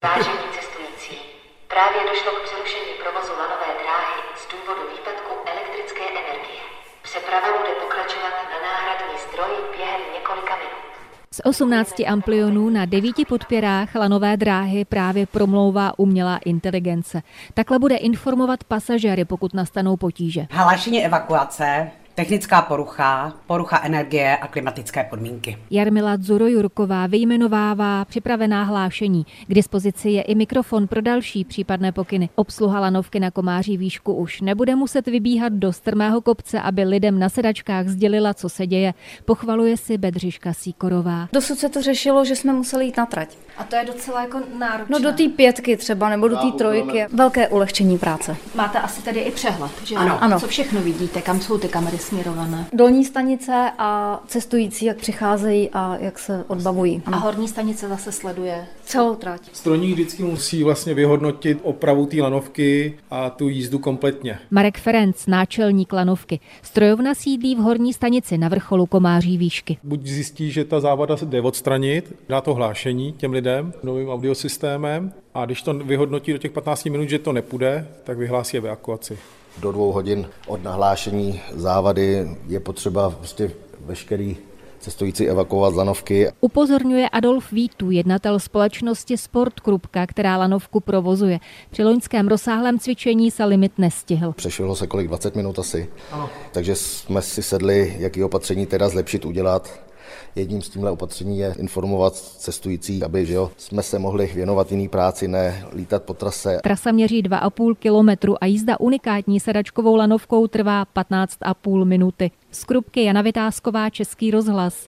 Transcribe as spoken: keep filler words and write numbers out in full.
Vážení cestující, právě došlo k přerušení provozu lanové dráhy z důvodu výpadku elektrické energie. Přeprava bude pokračovat na náhradní zdroj během několika minut. Z osmnácti amplionů na devíti podpěrách lanové dráhy právě promlouvá umělá inteligence. Takhle bude informovat pasažéry, pokud nastanou potíže. Hlášení evakuace, technická porucha, porucha energie a klimatické podmínky. Jarmila Dzurojurková vyjmenovává připravená hlášení. K dispozici je i mikrofon pro další případné pokyny. Obsluha lanovky na Komáří výšku už nebude muset vybíhat do strmého kopce, aby lidem na sedačkách sdělila, co se děje. Pochvaluje si Bedřiška Sýkorová. Dosud se to řešilo, že jsme museli jít na trať. A to je docela jako náročné. No do té pětky třeba, nebo do té trojky. Velké ulehčení práce. Máte asi tady i přehled, že ano. ano. Co všechno vidíte, kam jsou ty kamery směrované? Dolní stanice a cestující, jak přicházejí a jak se odbavují. A horní stanice zase sleduje celou trať. Strojník vždycky musí vlastně vyhodnotit opravu té lanovky a tu jízdu kompletně. Marek Ferenc, náčelník lanovky. Strojovna sídlí v horní stanici na vrcholu Komáří výšky. Buď zjistí, že ta závada se jde odstranit, dá to hlášení těm lidem novým audiosystémem, a když to vyhodnotí do těch patnácti minut, že to nepůjde, tak vyhlásí evakuaci. Do dvou hodin od nahlášení závady je potřeba prostě veškerý cestující evakuovat z lanovky. Upozorňuje Adolf Vítů, jednatel společnosti Sport Krupka, která lanovku provozuje. Při loňském rozsáhlém cvičení se limit nestihl. Přešvihlo se kolik dvacet minut asi, Ano. takže jsme si sedli, jaký opatření teda zlepšit, udělat. Jedním z tímhle opatření je informovat cestující, aby že jo, jsme se mohli věnovat jiný práci, ne lítat po trase. Trasa měří dva a půl kilometru a jízda unikátní sedačkovou lanovkou trvá patnáct a půl minuty. Z Krupky Jana Vytázková, Český rozhlas.